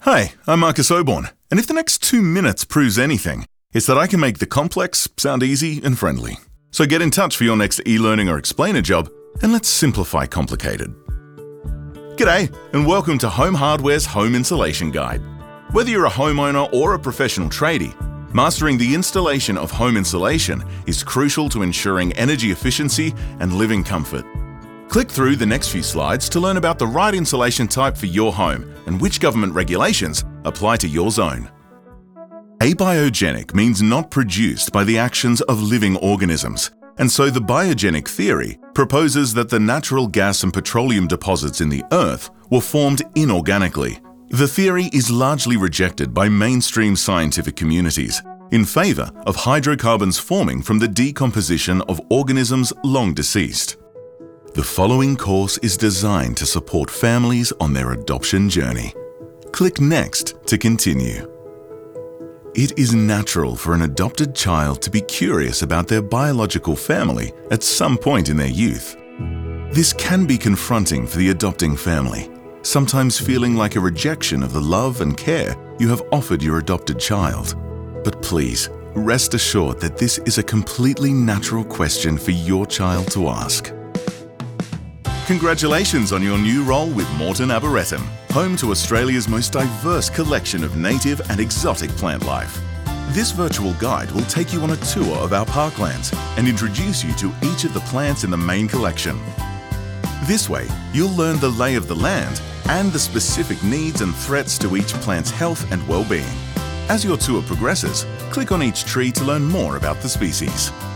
Hi, I'm Marcus Oborn, and if the next 2 minutes proves anything, it's that I can make the complex sound easy and friendly. So get in touch for your next e-learning or explainer job, and let's simplify complicated. G'day, and welcome to Home Hardware's Home Insulation Guide. Whether you're a homeowner or a professional tradie, mastering the installation of home insulation is crucial to ensuring energy efficiency and living comfort. Click through the next few slides to learn about the right insulation type for your home and which government regulations apply to your zone. Abiogenic means not produced by the actions of living organisms, and so the biogenic theory proposes that the natural gas and petroleum deposits in the earth were formed inorganically. The theory is largely rejected by mainstream scientific communities in favour of hydrocarbons forming from the decomposition of organisms long deceased. The following course is designed to support families on their adoption journey. Click Next to continue. It is natural for an adopted child to be curious about their biological family at some point in their youth. This can be confronting for the adopting family, sometimes feeling like a rejection of the love and care you have offered your adopted child. But please, rest assured that this is a completely natural question for your child to ask. Congratulations on your new role with Morton Arboretum, home to Australia's most diverse collection of native and exotic plant life. This virtual guide will take you on a tour of our parklands and introduce you to each of the plants in the main collection. This way, you'll learn the lay of the land and the specific needs and threats to each plant's health and well-being. As your tour progresses, click on each tree to learn more about the species.